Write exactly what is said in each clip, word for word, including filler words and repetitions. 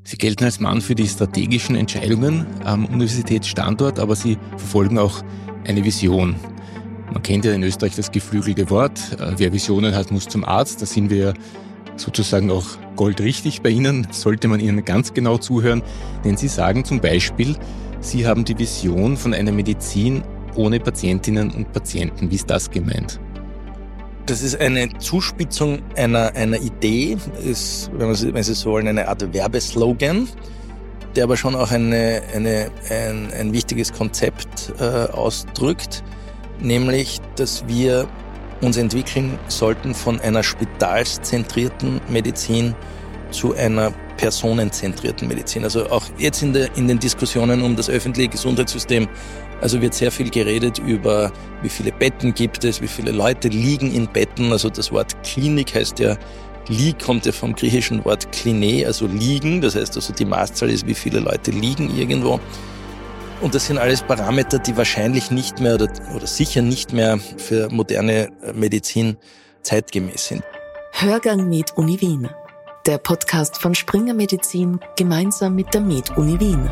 Sie gelten als Mann für die strategischen Entscheidungen am Universitätsstandort, aber Sie verfolgen auch eine Vision. Man kennt ja in Österreich das geflügelte Wort, wer Visionen hat, muss zum Arzt. Da sind wir ja sozusagen auch goldrichtig bei Ihnen, sollte man Ihnen ganz genau zuhören. Denn Sie sagen zum Beispiel, Sie haben die Vision von einer Medizin ohne Patientinnen und Patienten. Wie ist das gemeint? Das ist eine Zuspitzung einer, einer Idee, ist, wenn, man, wenn Sie so wollen, eine Art Werbeslogan, der aber schon auch eine, eine, ein, ein wichtiges Konzept äh, ausdrückt, nämlich, dass wir uns entwickeln sollten von einer spitalszentrierten Medizin zu einer personenzentrierten Medizin. Also auch jetzt in, der, in den Diskussionen um das öffentliche Gesundheitssystem, also wird sehr viel geredet über, wie viele Betten gibt es, wie viele Leute liegen in Betten. Also das Wort Klinik heißt ja, Lieg kommt ja vom griechischen Wort Kline, also liegen. Das heißt also die Maßzahl ist, wie viele Leute liegen irgendwo. Und das sind alles Parameter, die wahrscheinlich nicht mehr oder, oder sicher nicht mehr für moderne Medizin zeitgemäß sind. Hörgang Med-Uni Wien. Der Podcast von Springer Medizin gemeinsam mit der Med-Uni Wien.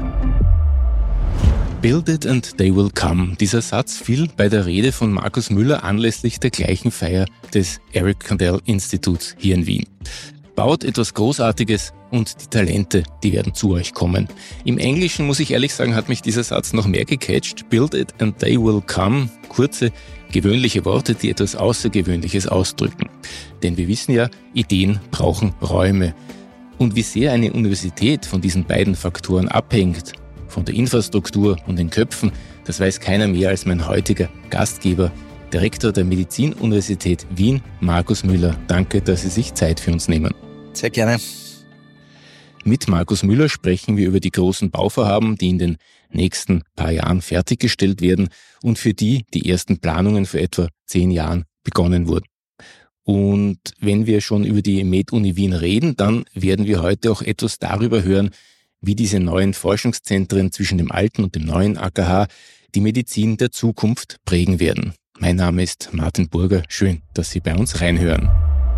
Build it and they will come. Dieser Satz fiel bei der Rede von Markus Müller anlässlich der gleichen Feier des Eric Kandel Instituts hier in Wien. Baut etwas Großartiges und die Talente, die werden zu euch kommen. Im Englischen, muss ich ehrlich sagen, hat mich dieser Satz noch mehr gecatcht. Build it and they will come. Kurze, gewöhnliche Worte, die etwas Außergewöhnliches ausdrücken. Denn wir wissen ja, Ideen brauchen Räume. Und wie sehr eine Universität von diesen beiden Faktoren abhängt, von der Infrastruktur und den Köpfen, das weiß keiner mehr als mein heutiger Gastgeber, der Rektor der Medizinuniversität Wien, Markus Müller. Danke, dass Sie sich Zeit für uns nehmen. Sehr gerne. Mit Markus Müller sprechen wir über die großen Bauvorhaben, die in den nächsten paar Jahren fertiggestellt werden und für die die ersten Planungen vor etwa zehn Jahren begonnen wurden. Und wenn wir schon über die Med-Uni Wien reden, dann werden wir heute auch etwas darüber hören, wie diese neuen Forschungszentren zwischen dem alten und dem neuen A K H die Medizin der Zukunft prägen werden. Mein Name ist Martin Burger. Schön, dass Sie bei uns reinhören.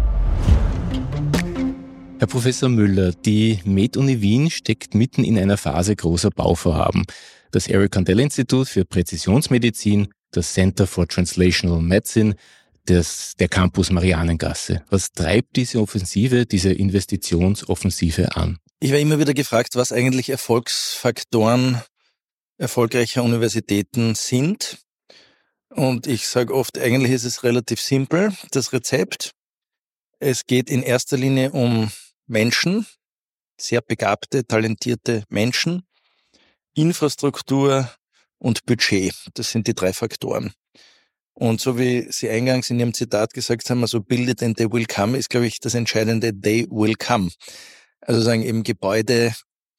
Herr Professor Müller, die Med-Uni Wien steckt mitten in einer Phase großer Bauvorhaben. Das Eric Kandel Institut für Präzisionsmedizin, das Center for Translational Medicine, das, der Campus Marianengasse. Was treibt diese Offensive, diese Investitionsoffensive an? Ich war immer wieder gefragt, was eigentlich Erfolgsfaktoren erfolgreicher Universitäten sind. Und ich sage oft, eigentlich ist es relativ simpel, das Rezept. Es geht in erster Linie um Menschen, sehr begabte, talentierte Menschen, Infrastruktur und Budget. Das sind die drei Faktoren. Und so wie Sie eingangs in Ihrem Zitat gesagt haben, also build it and they will come, ist, glaube ich, das Entscheidende, they will come. Also sagen eben Gebäude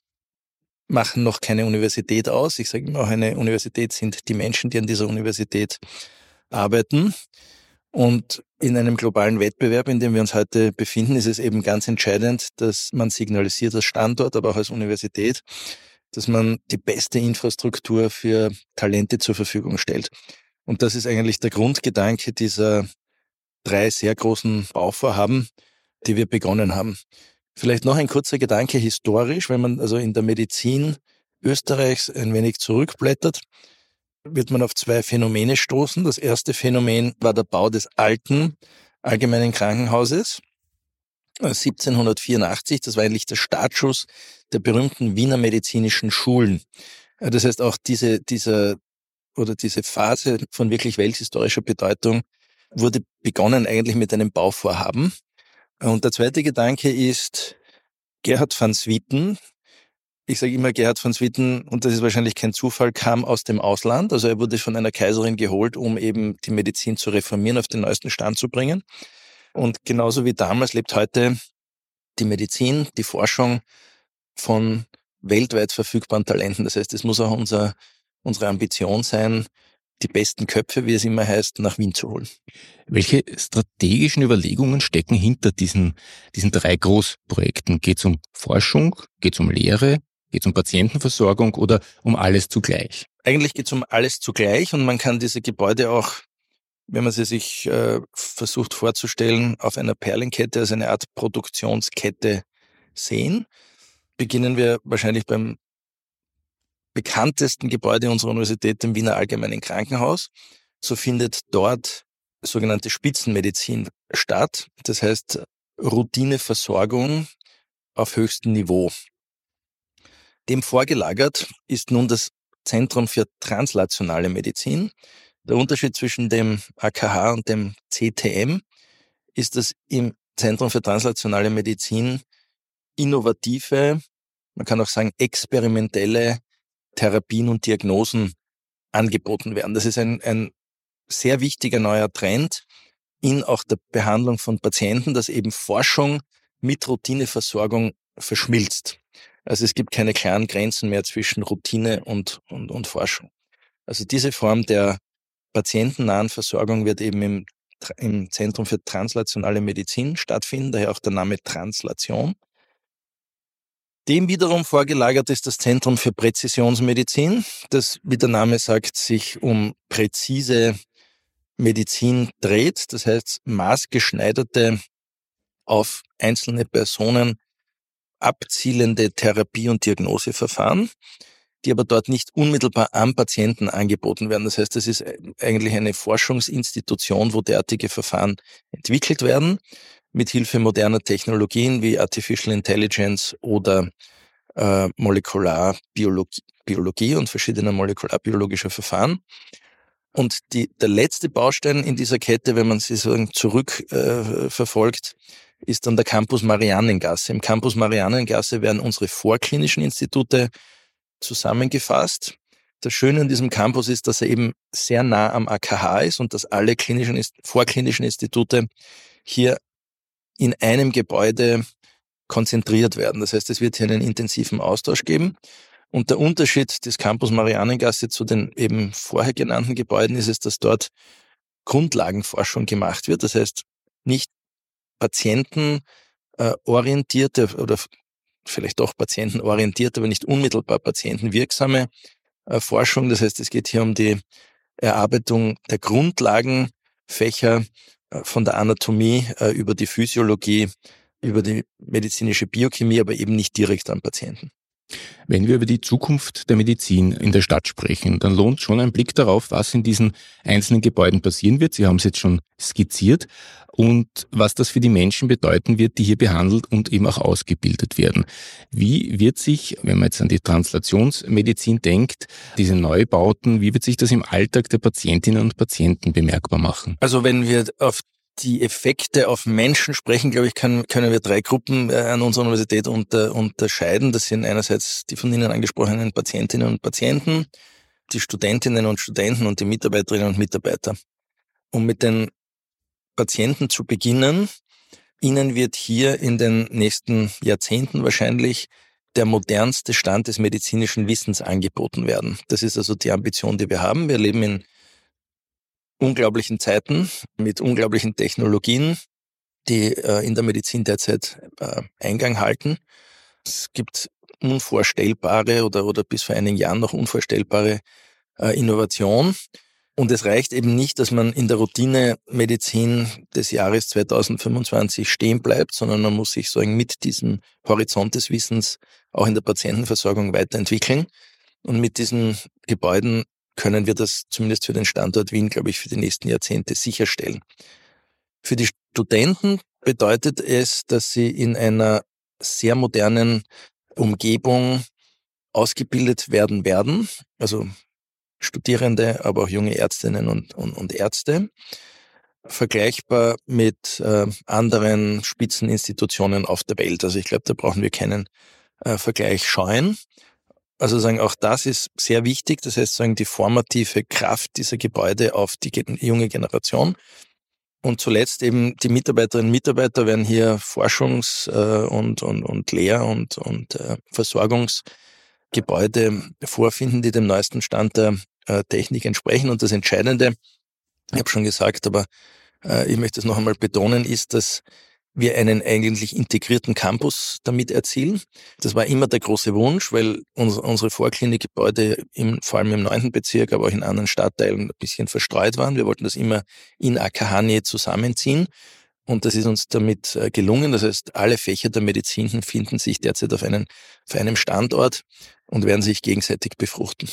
machen noch keine Universität aus. Ich sage immer auch, eine Universität sind die Menschen, die an dieser Universität arbeiten. Und in einem globalen Wettbewerb, in dem wir uns heute befinden, ist es eben ganz entscheidend, dass man signalisiert als Standort, aber auch als Universität, dass man die beste Infrastruktur für Talente zur Verfügung stellt. Und das ist eigentlich der Grundgedanke dieser drei sehr großen Bauvorhaben, die wir begonnen haben. Vielleicht noch ein kurzer Gedanke historisch, wenn man also in der Medizin Österreichs ein wenig zurückblättert, wird man auf zwei Phänomene stoßen. Das erste Phänomen war der Bau des alten Allgemeinen Krankenhauses siebzehnhundertvierundachtzig. Das war eigentlich der Startschuss der berühmten Wiener medizinischen Schulen. Das heißt, auch diese, dieser, oder diese Phase von wirklich welthistorischer Bedeutung wurde begonnen eigentlich mit einem Bauvorhaben. Und der zweite Gedanke ist, Gerhard van Swieten, ich sage immer Gerhard van Swieten, und das ist wahrscheinlich kein Zufall, kam aus dem Ausland. Also er wurde von einer Kaiserin geholt, um eben die Medizin zu reformieren, auf den neuesten Stand zu bringen. Und genauso wie damals lebt heute die Medizin, die Forschung von weltweit verfügbaren Talenten. Das heißt, es muss auch unser, unsere Ambition sein, die besten Köpfe, wie es immer heißt, nach Wien zu holen. Welche strategischen Überlegungen stecken hinter diesen, diesen drei Großprojekten? Geht es um Forschung, geht es um Lehre, geht es um Patientenversorgung oder um alles zugleich? Eigentlich geht es um alles zugleich und man kann diese Gebäude auch, wenn man sie sich äh, versucht vorzustellen, auf einer Perlenkette, also eine Art Produktionskette sehen. beginnen wir wahrscheinlich beim bekanntesten Gebäude unserer Universität, dem Wiener Allgemeinen Krankenhaus. So findet dort sogenannte Spitzenmedizin statt. Das heißt Routineversorgung auf höchstem Niveau. Dem vorgelagert ist nun das Zentrum für translationale Medizin. Der Unterschied zwischen dem A K H und dem C T M ist, dass im Zentrum für translationale Medizin innovative, man kann auch sagen experimentelle Therapien und Diagnosen angeboten werden. Das ist ein, ein sehr wichtiger neuer Trend in auch der Behandlung von Patienten, dass eben Forschung mit Routineversorgung verschmilzt. Also es gibt keine klaren Grenzen mehr zwischen Routine und, und, und Forschung. Also diese Form der patientennahen Versorgung wird eben im, im Zentrum für translationale Medizin stattfinden, daher auch der Name Translation. Dem wiederum vorgelagert ist das Zentrum für Präzisionsmedizin, das, wie der Name sagt, sich um präzise Medizin dreht. Das heißt, maßgeschneiderte, auf einzelne Personen abzielende Therapie- und Diagnoseverfahren, die aber dort nicht unmittelbar am Patienten angeboten werden. Das heißt, es ist eigentlich eine Forschungsinstitution, wo derartige Verfahren entwickelt werden, mit Hilfe moderner Technologien wie Artificial Intelligence oder äh, Molekularbiologie Biologie und verschiedener molekularbiologischer Verfahren. Und die, der letzte Baustein in dieser Kette, wenn man sie so zurück äh, verfolgt, ist dann der Campus Mariannengasse. Im Campus Mariannengasse werden unsere vorklinischen Institute zusammengefasst. Das Schöne an diesem Campus ist, dass er eben sehr nah am A K H ist und dass alle klinischen, vorklinischen Institute hier in einem Gebäude konzentriert werden. Das heißt, es wird hier einen intensiven Austausch geben. Und der Unterschied des Campus Mariannengasse zu den eben vorher genannten Gebäuden ist es, dass dort Grundlagenforschung gemacht wird. Das heißt, nicht patientenorientierte oder vielleicht doch patientenorientierte, aber nicht unmittelbar patientenwirksame Forschung. Das heißt, es geht hier um die Erarbeitung der Grundlagenfächer von der Anatomie über die Physiologie, über die medizinische Biochemie, aber eben nicht direkt am Patienten. Wenn wir über die Zukunft der Medizin in der Stadt sprechen, dann lohnt schon ein Blick darauf, was in diesen einzelnen Gebäuden passieren wird. Sie haben es jetzt schon skizziert und was das für die Menschen bedeuten wird, die hier behandelt und eben auch ausgebildet werden. Wie wird sich, wenn man jetzt an die Translationsmedizin denkt, diese Neubauten, wie wird sich das im Alltag der Patientinnen und Patienten bemerkbar machen? Also wenn wir auf die Effekte auf Menschen sprechen, glaube ich, kann, können wir drei Gruppen äh, an unserer Universität unter, unterscheiden. Das sind einerseits die von Ihnen angesprochenen Patientinnen und Patienten, die Studentinnen und Studenten und die Mitarbeiterinnen und Mitarbeiter. Um mit den Patienten zu beginnen, ihnen wird hier in den nächsten Jahrzehnten wahrscheinlich der modernste Stand des medizinischen Wissens angeboten werden. Das ist also die Ambition, die wir haben. Wir leben in unglaublichen Zeiten mit unglaublichen Technologien, die äh, in der Medizin derzeit äh, Eingang halten. Es gibt unvorstellbare oder, oder bis vor einigen Jahren noch unvorstellbare äh, Innovation. Und es reicht eben nicht, dass man in der Routinemedizin des Jahres zweitausendfünfundzwanzig stehen bleibt, sondern man muss sich sozusagen mit diesem Horizont des Wissens auch in der Patientenversorgung weiterentwickeln. Und mit diesen Gebäuden können wir das zumindest für den Standort Wien, glaube ich, für die nächsten Jahrzehnte sicherstellen. Für die Studenten bedeutet es, dass sie in einer sehr modernen Umgebung ausgebildet werden werden, also Studierende, aber auch junge Ärztinnen und, und, und Ärzte, vergleichbar mit äh, anderen Spitzeninstitutionen auf der Welt. Also ich glaube, da brauchen wir keinen äh, Vergleich scheuen. Also sagen, auch das ist sehr wichtig. Das heißt, sagen, die formative Kraft dieser Gebäude auf die junge Generation. Und zuletzt eben die Mitarbeiterinnen und Mitarbeiter werden hier Forschungs- und, und, und Lehr- und, und Versorgungsgebäude vorfinden, die dem neuesten Stand der Technik entsprechen. Und das Entscheidende, ich habe schon gesagt, aber ich möchte es noch einmal betonen, ist, dass wir einen eigentlich integrierten Campus damit erzielen. Das war immer der große Wunsch, weil unsere Vorklinikgebäude im, vor allem im neunten Bezirk, aber auch in anderen Stadtteilen ein bisschen verstreut waren. Wir wollten das immer in A K H-Nähe zusammenziehen. Und das ist uns damit gelungen. Das heißt, alle Fächer der Medizin finden sich derzeit auf, einen, auf einem Standort und werden sich gegenseitig befruchten.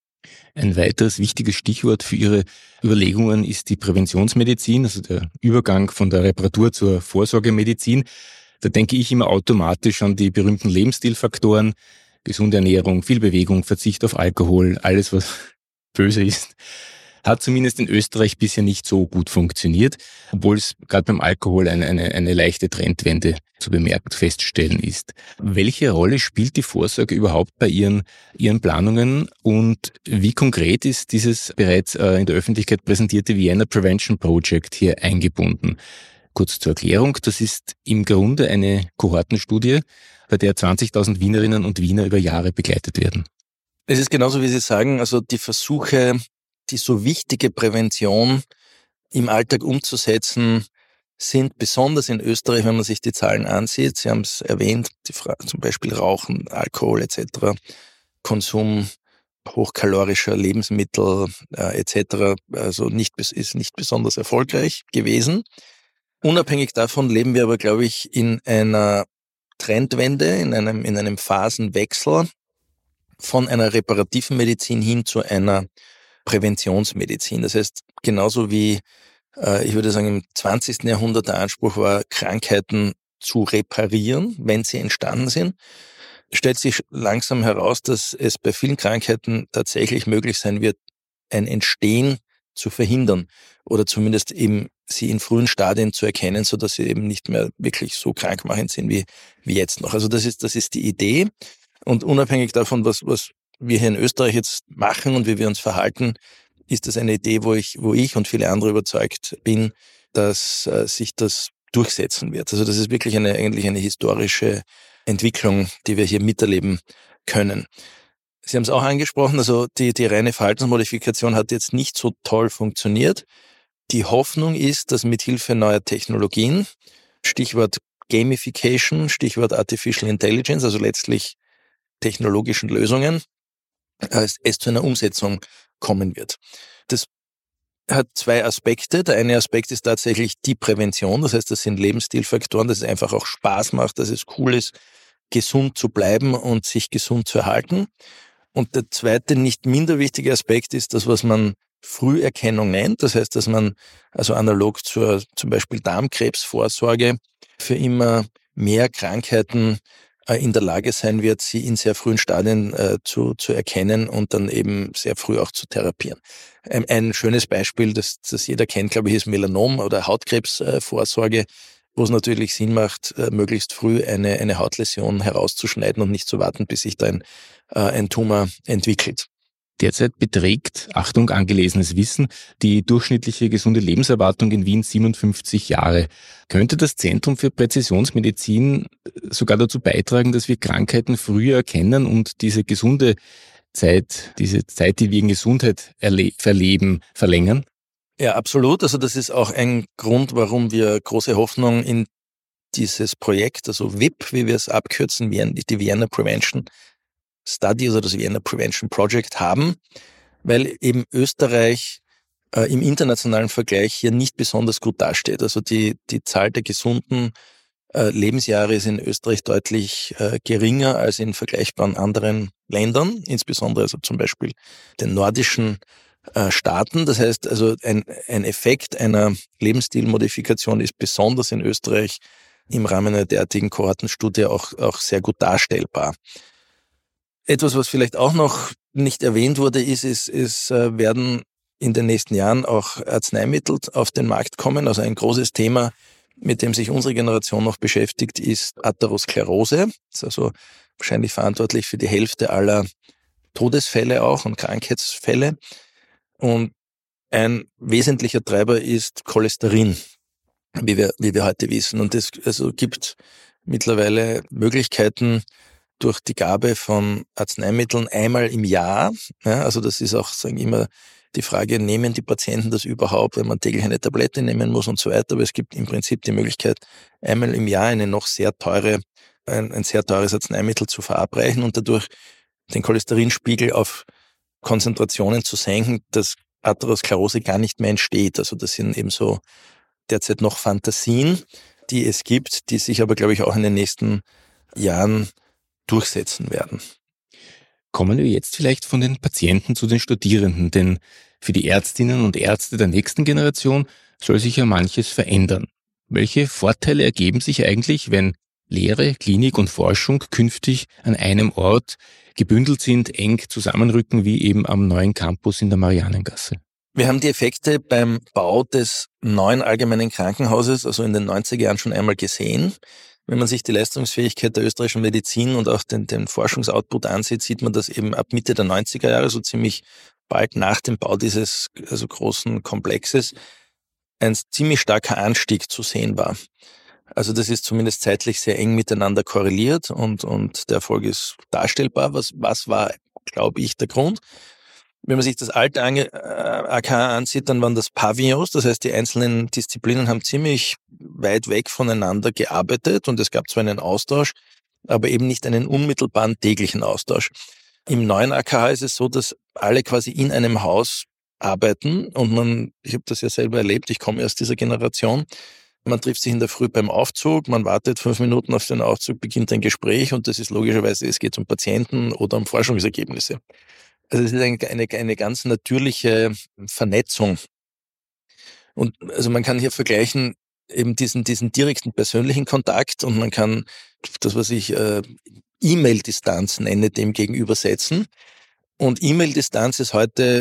Ein weiteres wichtiges Stichwort für Ihre Überlegungen ist die Präventionsmedizin, also der Übergang von der Reparatur zur Vorsorgemedizin. Da denke ich immer automatisch an die berühmten Lebensstilfaktoren, gesunde Ernährung, viel Bewegung, Verzicht auf Alkohol, alles was böse ist. Hat zumindest in Österreich bisher nicht so gut funktioniert, obwohl es gerade beim Alkohol eine, eine, eine leichte Trendwende zu bemerken, festzustellen ist. Welche Rolle spielt die Vorsorge überhaupt bei Ihren, Ihren Planungen und wie konkret ist dieses bereits äh, in der Öffentlichkeit präsentierte Vienna Prevention Project hier eingebunden? Kurz zur Erklärung, das ist im Grunde eine Kohortenstudie, bei der zwanzigtausend Wienerinnen und Wiener über Jahre begleitet werden. Es ist genauso, wie Sie sagen, also die Versuche, die so wichtige Prävention im Alltag umzusetzen, sind besonders in Österreich, wenn man sich die Zahlen ansieht. Sie haben es erwähnt, die Fra- zum Beispiel Rauchen, Alkohol et cetera, Konsum hochkalorischer Lebensmittel äh, et cetera. Also nicht, ist nicht besonders erfolgreich gewesen. Unabhängig davon leben wir aber, glaube ich, in einer Trendwende, in einem, in einem Phasenwechsel von einer reparativen Medizin hin zu einer Präventionsmedizin. Das heißt, genauso wie, äh, ich würde sagen, im zwanzigsten Jahrhundert der Anspruch war, Krankheiten zu reparieren, wenn sie entstanden sind, stellt sich langsam heraus, dass es bei vielen Krankheiten tatsächlich möglich sein wird, ein Entstehen zu verhindern oder zumindest eben sie in frühen Stadien zu erkennen, so dass sie eben nicht mehr wirklich so krankmachend sind wie, wie jetzt noch. Also das ist, das ist die Idee. Und unabhängig davon, was, was wir hier in Österreich jetzt machen und wie wir uns verhalten, ist das eine Idee, wo ich, wo ich und viele andere überzeugt bin, dass äh, sich das durchsetzen wird. Also das ist wirklich eine, eigentlich eine historische Entwicklung, die wir hier miterleben können. Sie haben es auch angesprochen, also die, die reine Verhaltensmodifikation hat jetzt nicht so toll funktioniert. Die Hoffnung ist, dass mit Hilfe neuer Technologien, Stichwort Gamification, Stichwort Artificial Intelligence, also letztlich technologischen Lösungen, es, es zu einer Umsetzung kommen wird. Das hat zwei Aspekte. Der eine Aspekt ist tatsächlich die Prävention, das heißt, das sind Lebensstilfaktoren, dass es einfach auch Spaß macht, dass es cool ist, gesund zu bleiben und sich gesund zu erhalten. Und der zweite, nicht minder wichtige Aspekt ist das, was man Früherkennung nennt. Das heißt, dass man also analog zur zum Beispiel Darmkrebsvorsorge für immer mehr Krankheiten äh, in der Lage sein wird, sie in sehr frühen Stadien äh, zu, zu erkennen und dann eben sehr früh auch zu therapieren. Ein, ein schönes Beispiel, das, das jeder kennt, glaube ich, ist Melanom oder Hautkrebsvorsorge, wo es natürlich Sinn macht, äh, möglichst früh eine, eine Hautläsion herauszuschneiden und nicht zu warten, bis sich da ein, äh, ein Tumor entwickelt. Derzeit beträgt, Achtung, angelesenes Wissen, die durchschnittliche gesunde Lebenserwartung in Wien siebenundfünfzig Jahre. Könnte das Zentrum für Präzisionsmedizin sogar dazu beitragen, dass wir Krankheiten früher erkennen und diese gesunde Zeit, diese Zeit, die wir in Gesundheit erle- verleben, verlängern? Ja, absolut. Also das ist auch ein Grund, warum wir große Hoffnung in dieses Projekt, also V I P, wie wir es abkürzen, die Vienna Prevention Study oder das Vienna Prevention Project haben, weil eben Österreich äh, im internationalen Vergleich hier nicht besonders gut dasteht. Also die, die Zahl der gesunden äh, Lebensjahre ist in Österreich deutlich äh, geringer als in vergleichbaren anderen Ländern, insbesondere also zum Beispiel den nordischen äh, Staaten. Das heißt also, ein, ein Effekt einer Lebensstilmodifikation ist besonders in Österreich im Rahmen einer derartigen Kohortenstudie auch, auch sehr gut darstellbar. Etwas, was vielleicht auch noch nicht erwähnt wurde, ist, ist, ist, werden in den nächsten Jahren auch Arzneimittel auf den Markt kommen. Also ein großes Thema, mit dem sich unsere Generation noch beschäftigt, ist Atherosklerose. Das ist also wahrscheinlich verantwortlich für die Hälfte aller Todesfälle auch und Krankheitsfälle. Und ein wesentlicher Treiber ist Cholesterin, wie wir, wie wir heute wissen. Und es also gibt mittlerweile Möglichkeiten, durch die Gabe von Arzneimitteln einmal im Jahr, ja, also das ist auch, sagen immer, die Frage, nehmen die Patienten das überhaupt, wenn man täglich eine Tablette nehmen muss und so weiter, aber es gibt im Prinzip die Möglichkeit, einmal im Jahr eine noch sehr teure, ein, ein sehr teures Arzneimittel zu verabreichen und dadurch den Cholesterinspiegel auf Konzentrationen zu senken, dass Atherosklerose gar nicht mehr entsteht. Also das sind eben so derzeit noch Fantasien, die es gibt, die sich aber, glaube ich, auch in den nächsten Jahren durchsetzen werden. Kommen wir jetzt vielleicht von den Patienten zu den Studierenden, denn für die Ärztinnen und Ärzte der nächsten Generation soll sich ja manches verändern. Welche Vorteile ergeben sich eigentlich, wenn Lehre, Klinik und Forschung künftig an einem Ort gebündelt sind, eng zusammenrücken, wie eben am neuen Campus in der Marianengasse? Wir haben die Effekte beim Bau des neuen allgemeinen Krankenhauses, also in den neunziger Jahren, schon einmal gesehen. Wenn man sich die Leistungsfähigkeit der österreichischen Medizin und auch den, den Forschungsoutput ansieht, sieht man, dass eben ab Mitte der neunziger Jahre, so ziemlich bald nach dem Bau dieses also großen Komplexes, ein ziemlich starker Anstieg zu sehen war. Also das ist zumindest zeitlich sehr eng miteinander korreliert und, und der Erfolg ist darstellbar. Was, was war, glaube ich, der Grund? Wenn man sich das alte A K H ansieht, dann waren das Pavillons, das heißt, die einzelnen Disziplinen haben ziemlich weit weg voneinander gearbeitet und es gab zwar einen Austausch, aber eben nicht einen unmittelbaren täglichen Austausch. Im neuen A K H ist es so, dass alle quasi in einem Haus arbeiten und man, ich habe das ja selber erlebt, ich komme aus dieser Generation, man trifft sich in der Früh beim Aufzug, man wartet fünf Minuten auf den Aufzug, beginnt ein Gespräch und das ist logischerweise, es geht um Patienten oder um Forschungsergebnisse. Also es ist eine, eine, eine ganz natürliche Vernetzung. Und also man kann hier vergleichen eben diesen, diesen direkten persönlichen Kontakt und man kann das, was ich äh, E-Mail-Distanz nenne, dem gegenübersetzen. Und E-Mail-Distanz ist heute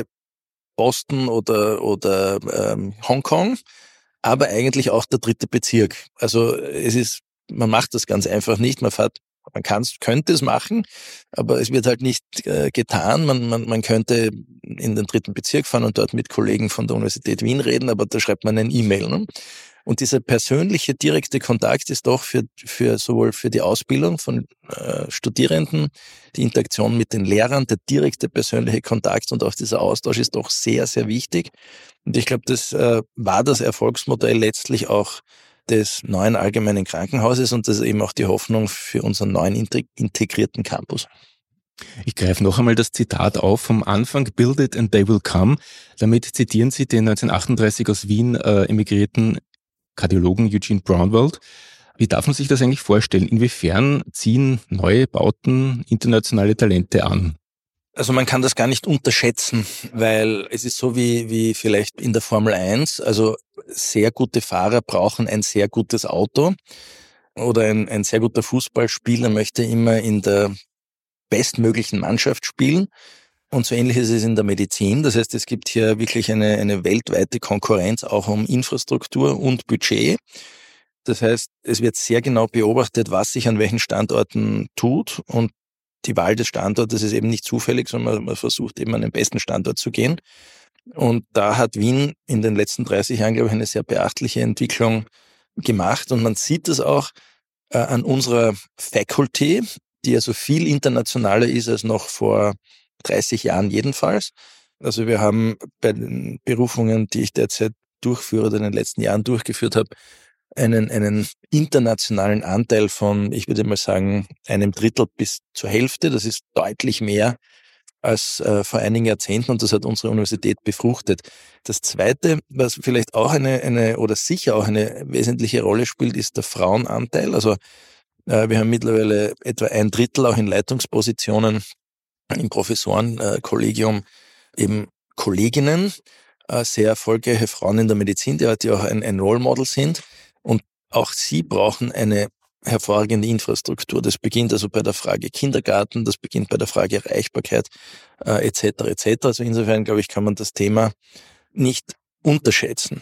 Boston oder, oder ähm, Hongkong, aber eigentlich auch der dritte Bezirk. Also es ist, man macht das ganz einfach nicht. Man fährt, man kann's, könnte es machen, aber es wird halt nicht äh, getan. Man, man, man könnte in den dritten Bezirk fahren und dort mit Kollegen von der Universität Wien reden, aber da schreibt man eine E-Mail. Ne? Und dieser persönliche, direkte Kontakt ist doch für, für sowohl für die Ausbildung von äh, Studierenden, die Interaktion mit den Lehrern, der direkte persönliche Kontakt und auch dieser Austausch ist doch sehr, sehr wichtig. Und ich glaube, das äh, war das Erfolgsmodell letztlich auch des neuen allgemeinen Krankenhauses und das ist eben auch die Hoffnung für unseren neuen integrierten Campus. Ich greife noch einmal das Zitat auf vom Anfang, "Build it and they will come". Damit zitieren Sie den neunzehnhundertachtunddreißig aus Wien äh, emigrierten Kardiologen Eugene Braunwald. Wie darf man sich das eigentlich vorstellen? Inwiefern ziehen neue Bauten internationale Talente an? Also man kann das gar nicht unterschätzen, weil es ist so wie, wie vielleicht in der Formel eins, also sehr gute Fahrer brauchen ein sehr gutes Auto oder ein, ein sehr guter Fußballspieler möchte immer in der bestmöglichen Mannschaft spielen. Und so ähnlich ist es in der Medizin. Das heißt, es gibt hier wirklich eine, eine weltweite Konkurrenz auch um Infrastruktur und Budget. Das heißt, es wird sehr genau beobachtet, was sich an welchen Standorten tut und die Wahl des Standortes ist eben nicht zufällig, sondern man versucht eben an den besten Standort zu gehen. Und da hat Wien in den letzten dreißig Jahren, glaube ich, eine sehr beachtliche Entwicklung gemacht. Und man sieht das auch äh, an unserer Faculty, die also viel internationaler ist als noch vor dreißig Jahren jedenfalls. Also wir haben bei den Berufungen, die ich derzeit durchführe oder in den letzten Jahren durchgeführt habe, einen, einen internationalen Anteil von, ich würde mal sagen, einem Drittel bis zur Hälfte. Das ist deutlich mehr als äh, vor einigen Jahrzehnten und das hat unsere Universität befruchtet. Das Zweite, was vielleicht auch eine, eine oder sicher auch eine wesentliche Rolle spielt, ist der Frauenanteil. Also äh, wir haben mittlerweile etwa ein Drittel auch in Leitungspositionen im Professorenkollegium äh, eben Kolleginnen, äh, sehr erfolgreiche Frauen in der Medizin, die, die auch ein, ein Role Model sind. Und auch sie brauchen eine hervorragende Infrastruktur. Das beginnt also bei der Frage Kindergarten, das beginnt bei der Frage Erreichbarkeit äh, et cetera et cetera. Also insofern, glaube ich, kann man das Thema nicht unterschätzen.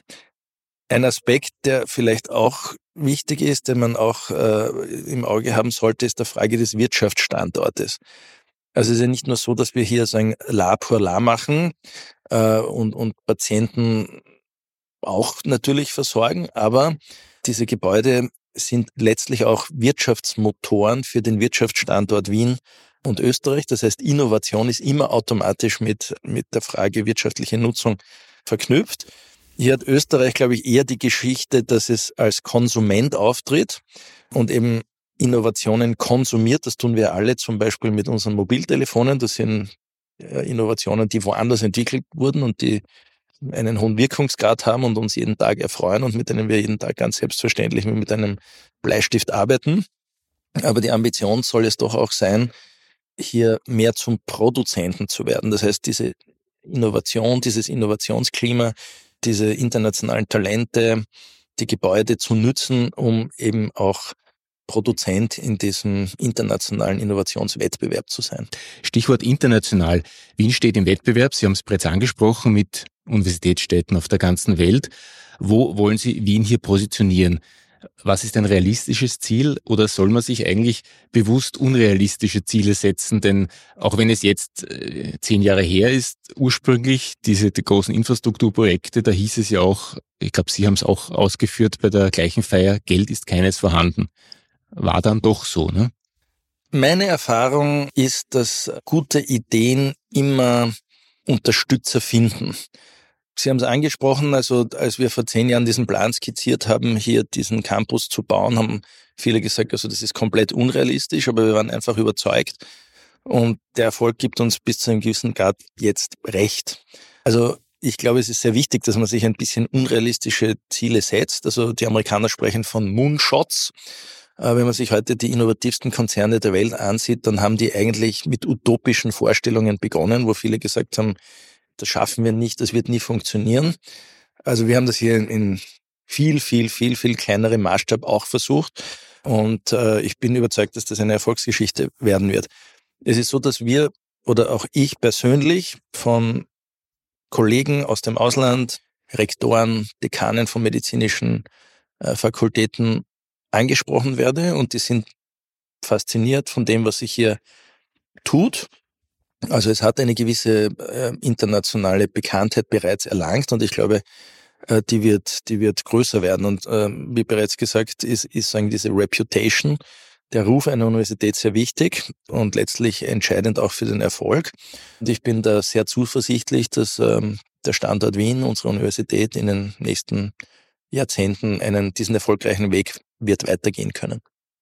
Ein Aspekt, der vielleicht auch wichtig ist, den man auch äh, im Auge haben sollte, ist der Frage des Wirtschaftsstandortes. Also es ist ja nicht nur so, dass wir hier so ein La pour La machen äh, und, und Patienten auch natürlich versorgen, aber diese Gebäude sind letztlich auch Wirtschaftsmotoren für den Wirtschaftsstandort Wien und Österreich. Das heißt, Innovation ist immer automatisch mit, mit der Frage wirtschaftliche Nutzung verknüpft. Hier hat Österreich, glaube ich, eher die Geschichte, dass es als Konsument auftritt und eben Innovationen konsumiert. Das tun wir alle zum Beispiel mit unseren Mobiltelefonen. Das sind Innovationen, die woanders entwickelt wurden und die einen hohen Wirkungsgrad haben und uns jeden Tag erfreuen und mit denen wir jeden Tag ganz selbstverständlich mit einem Bleistift arbeiten. Aber die Ambition soll es doch auch sein, hier mehr zum Produzenten zu werden. Das heißt, diese Innovation, dieses Innovationsklima, diese internationalen Talente, die Gebäude zu nützen, um eben auch Produzent in diesem internationalen Innovationswettbewerb zu sein. Stichwort international. Wien steht im Wettbewerb, Sie haben es bereits angesprochen, mit Universitätsstädten auf der ganzen Welt. Wo wollen Sie Wien hier positionieren? Was ist ein realistisches Ziel oder soll man sich eigentlich bewusst unrealistische Ziele setzen? Denn auch wenn es jetzt äh, zehn Jahre her ist, ursprünglich diese die großen Infrastrukturprojekte, da hieß es ja auch, ich glaube, Sie haben es auch ausgeführt bei der gleichen Feier, Geld ist keines vorhanden. War dann doch so, ne? Meine Erfahrung ist, dass gute Ideen immer Unterstützer finden. Sie haben es angesprochen, also als wir vor zehn Jahren diesen Plan skizziert haben, hier diesen Campus zu bauen, haben viele gesagt, also das ist komplett unrealistisch, aber wir waren einfach überzeugt und der Erfolg gibt uns bis zu einem gewissen Grad jetzt recht. Also ich glaube, es ist sehr wichtig, dass man sich ein bisschen unrealistische Ziele setzt. Also die Amerikaner sprechen von Moonshots. Wenn man sich heute die innovativsten Konzerne der Welt ansieht, dann haben die eigentlich mit utopischen Vorstellungen begonnen, wo viele gesagt haben, das schaffen wir nicht, das wird nie funktionieren. Also wir haben das hier in viel, viel, viel, viel kleinerem Maßstab auch versucht und äh, ich bin überzeugt, dass das eine Erfolgsgeschichte werden wird. Es ist so, dass wir oder auch ich persönlich von Kollegen aus dem Ausland, Rektoren, Dekanen von medizinischen äh, Fakultäten angesprochen werde und die sind fasziniert von dem, was sich hier tut. Also es hat eine gewisse äh, internationale Bekanntheit bereits erlangt und ich glaube, äh, die wird, die wird größer werden. Und äh, wie bereits gesagt, ist, ist sagen diese Reputation, der Ruf einer Universität sehr wichtig und letztlich entscheidend auch für den Erfolg. Und ich bin da sehr zuversichtlich, dass ähm, der Standort Wien, unsere Universität, in den nächsten Jahrzehnten einen diesen erfolgreichen Weg wird weitergehen können.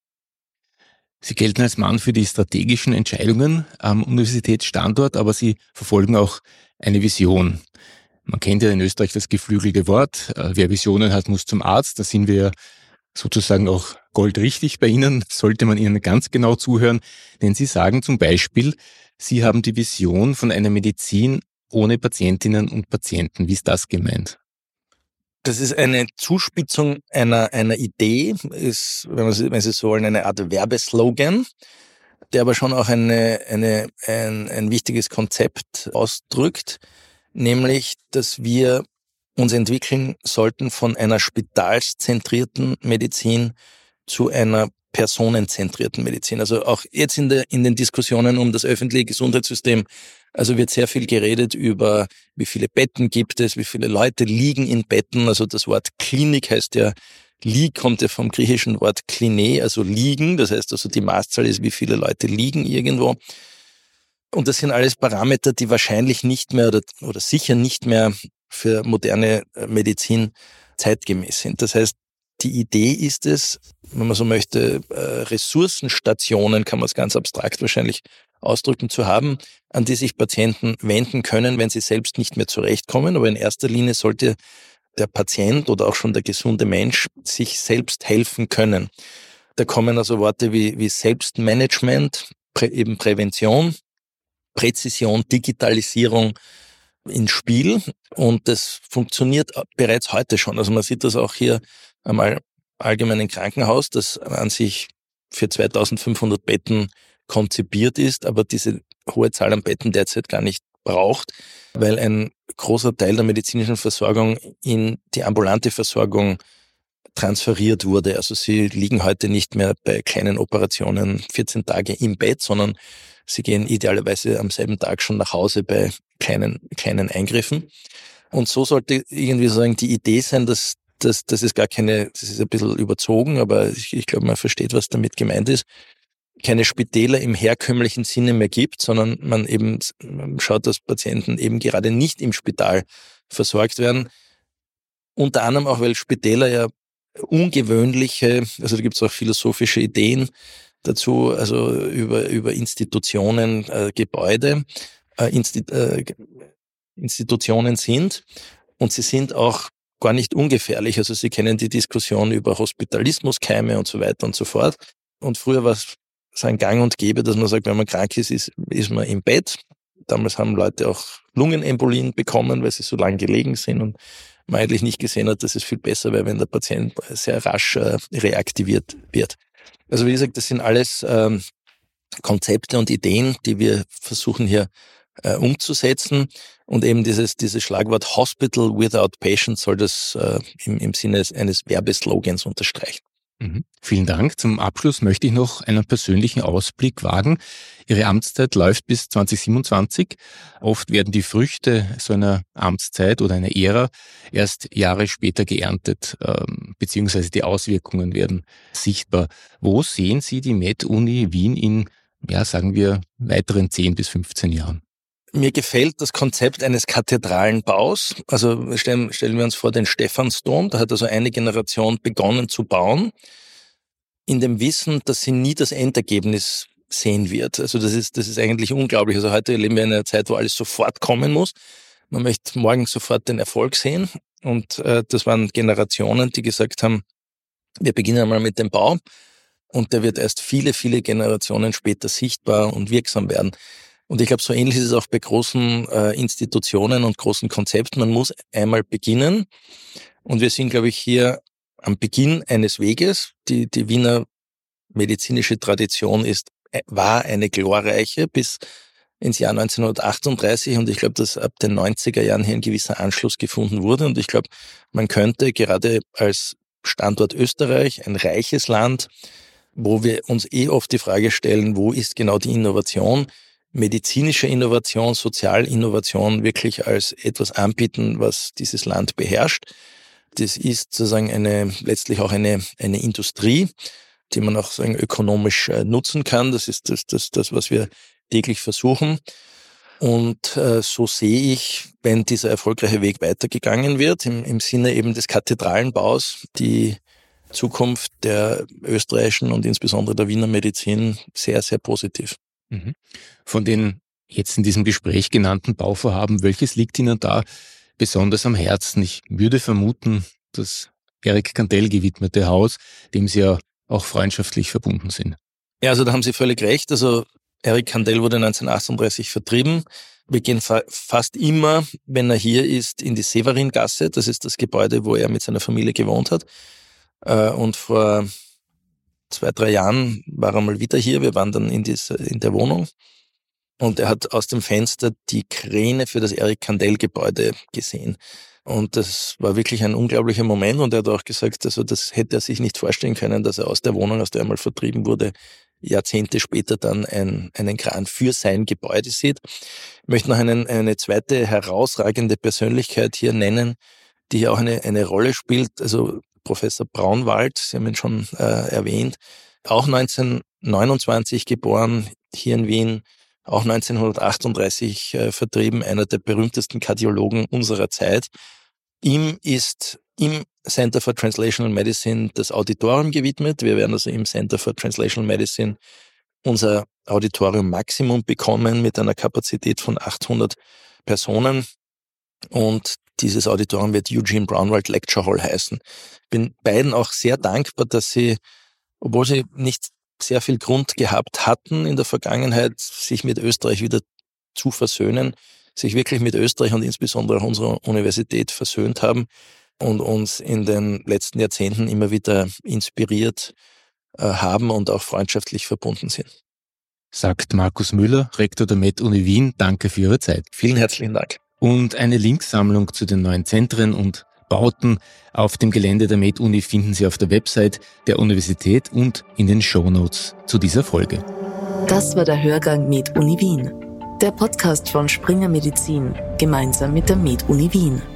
Sie gelten als Mann für die strategischen Entscheidungen am Universitätsstandort, aber Sie verfolgen auch eine Vision. Man kennt ja in Österreich das geflügelte Wort, wer Visionen hat, muss zum Arzt. Da sind wir ja sozusagen auch goldrichtig bei Ihnen, sollte man Ihnen ganz genau zuhören. Denn Sie sagen zum Beispiel, Sie haben die Vision von einer Medizin ohne Patientinnen und Patienten. Wie ist das gemeint? Das ist eine Zuspitzung einer, einer Idee, ist, wenn, man, wenn Sie so wollen, eine Art Werbeslogan, der aber schon auch eine, eine, ein, ein wichtiges Konzept ausdrückt, nämlich, dass wir uns entwickeln sollten von einer spitalszentrierten Medizin zu einer personenzentrierten Medizin. Also auch jetzt in, der, in den Diskussionen um das öffentliche Gesundheitssystem, also wird sehr viel geredet über, wie viele Betten gibt es, wie viele Leute liegen in Betten. Also das Wort Klinik heißt ja, Lieg kommt ja vom griechischen Wort Kline, also liegen. Das heißt also, die Maßzahl ist, wie viele Leute liegen irgendwo. Und das sind alles Parameter, die wahrscheinlich nicht mehr oder, oder sicher nicht mehr für moderne Medizin zeitgemäß sind. Das heißt, die Idee ist es, wenn man so möchte, Ressourcenstationen, kann man es ganz abstrakt wahrscheinlich ausdrücken, zu haben, an die sich Patienten wenden können, wenn sie selbst nicht mehr zurechtkommen. Aber in erster Linie sollte der Patient oder auch schon der gesunde Mensch sich selbst helfen können. Da kommen also Worte wie, wie Selbstmanagement, Prä, eben Prävention, Präzision, Digitalisierung ins Spiel. Und das funktioniert bereits heute schon. Also man sieht das auch hier am Allgemeinen Krankenhaus, das an sich für zweitausendfünfhundert Betten konzipiert ist, aber diese hohe Zahl an Betten derzeit gar nicht braucht, weil ein großer Teil der medizinischen Versorgung in die ambulante Versorgung transferiert wurde. Also sie liegen heute nicht mehr bei kleinen Operationen vierzehn Tage im Bett, sondern sie gehen idealerweise am selben Tag schon nach Hause bei kleinen, kleinen Eingriffen. Und so sollte irgendwie sozusagen die Idee sein, dass das, das ist gar keine, das ist ein bisschen überzogen, aber ich, ich glaube, man versteht, was damit gemeint ist, keine Spitäler im herkömmlichen Sinne mehr gibt, sondern man eben schaut, dass Patienten eben gerade nicht im Spital versorgt werden. Unter anderem auch, weil Spitäler ja ungewöhnliche, also da gibt es auch philosophische Ideen dazu, also über, über Institutionen, äh, Gebäude, äh, Insti- äh, Institutionen sind, und sie sind auch gar nicht ungefährlich. Also Sie kennen die Diskussion über Hospitalismuskeime und so weiter und so fort. Und früher war es so ein Gang und Gäbe, dass man sagt, wenn man krank ist, ist, ist man im Bett. Damals haben Leute auch Lungenembolien bekommen, weil sie so lange gelegen sind und man eigentlich nicht gesehen hat, dass es viel besser wäre, wenn der Patient sehr rasch äh, reaktiviert wird. Also wie gesagt, das sind alles ähm, Konzepte und Ideen, die wir versuchen hier äh, umzusetzen. Und eben dieses, dieses Schlagwort Hospital without Patients soll das äh, im, im Sinne eines Werbeslogans unterstreichen. Mhm. Vielen Dank. Zum Abschluss möchte ich noch einen persönlichen Ausblick wagen. Ihre Amtszeit läuft bis zwanzig siebenundzwanzig. Oft werden die Früchte so einer Amtszeit oder einer Ära erst Jahre später geerntet, ähm, beziehungsweise die Auswirkungen werden sichtbar. Wo sehen Sie die Med-Uni Wien in, ja, sagen wir, weiteren zehn bis fünfzehn Jahren? Mir gefällt das Konzept eines kathedralen Baus. Also stellen, stellen wir uns vor den Stephansdom. Da hat also eine Generation begonnen zu bauen, in dem Wissen, dass sie nie das Endergebnis sehen wird. Also das ist, das ist eigentlich unglaublich. Also heute leben wir in einer Zeit, wo alles sofort kommen muss. Man möchte morgen sofort den Erfolg sehen. Und äh, das waren Generationen, die gesagt haben, wir beginnen einmal mit dem Bau. Und der wird erst viele, viele Generationen später sichtbar und wirksam werden. Und ich glaube, so ähnlich ist es auch bei großen äh, Institutionen und großen Konzepten. Man muss einmal beginnen. Und wir sind, glaube ich, hier am Beginn eines Weges. Die, die Wiener medizinische Tradition ist, war eine glorreiche bis ins Jahr neunzehnhundertachtunddreißig. Und ich glaube, dass ab den neunziger Jahren hier ein gewisser Anschluss gefunden wurde. Und ich glaube, man könnte gerade als Standort Österreich, ein reiches Land, wo wir uns eh oft die Frage stellen, wo ist genau die Innovation, medizinische Innovation, Sozialinnovation wirklich als etwas anbieten, was dieses Land beherrscht. Das ist sozusagen eine, letztlich auch eine, eine Industrie, die man auch sagen, ökonomisch äh, nutzen kann. Das ist das, das, das, was wir täglich versuchen. Und äh, so sehe ich, wenn dieser erfolgreiche Weg weitergegangen wird, im, im Sinne eben des Kathedralenbaus, die Zukunft der österreichischen und insbesondere der Wiener Medizin sehr, sehr positiv. Von den jetzt in diesem Gespräch genannten Bauvorhaben, welches liegt Ihnen da besonders am Herzen? Ich würde vermuten, das Eric Kandel gewidmete Haus, dem Sie ja auch freundschaftlich verbunden sind. Ja, also da haben Sie völlig recht. Also Eric Kandel wurde neunzehnhundertachtunddreißig vertrieben. Wir gehen fa- fast immer, wenn er hier ist, in die Severingasse. Das ist das Gebäude, wo er mit seiner Familie gewohnt hat. Und vor zwei, drei Jahren war er mal wieder hier. Wir waren dann in, diese, in der Wohnung und er hat aus dem Fenster die Kräne für das Eric-Kandel-Gebäude gesehen. Und das war wirklich ein unglaublicher Moment und er hat auch gesagt, also das hätte er sich nicht vorstellen können, dass er aus der Wohnung, aus der er mal vertrieben wurde, Jahrzehnte später dann ein, einen Kran für sein Gebäude sieht. Ich möchte noch einen, eine zweite herausragende Persönlichkeit hier nennen, die hier auch eine, eine Rolle spielt, also Professor Braunwald, Sie haben ihn schon äh, erwähnt, auch neunzehnhundertneunundzwanzig geboren, hier in Wien, auch neunzehnhundertachtunddreißig äh, vertrieben, einer der berühmtesten Kardiologen unserer Zeit. Ihm ist im Center for Translational Medicine das Auditorium gewidmet. Wir werden also im Center for Translational Medicine unser Auditorium Maximum bekommen mit einer Kapazität von achthundert Personen. Und dieses Auditorium wird Eugene Braunwald Lecture Hall heißen. Ich bin beiden auch sehr dankbar, dass sie, obwohl sie nicht sehr viel Grund gehabt hatten in der Vergangenheit, sich mit Österreich wieder zu versöhnen, sich wirklich mit Österreich und insbesondere auch unserer Universität versöhnt haben und uns in den letzten Jahrzehnten immer wieder inspiriert äh, haben und auch freundschaftlich verbunden sind. Sagt Markus Müller, Rektor der Med-Uni Wien. Danke für Ihre Zeit. Vielen herzlichen Dank. Und eine Linksammlung zu den neuen Zentren und Bauten auf dem Gelände der Med-Uni finden Sie auf der Website der Universität und in den Shownotes zu dieser Folge. Das war der Hörgang Med-Uni Wien, der Podcast von Springer Medizin gemeinsam mit der Med-Uni Wien.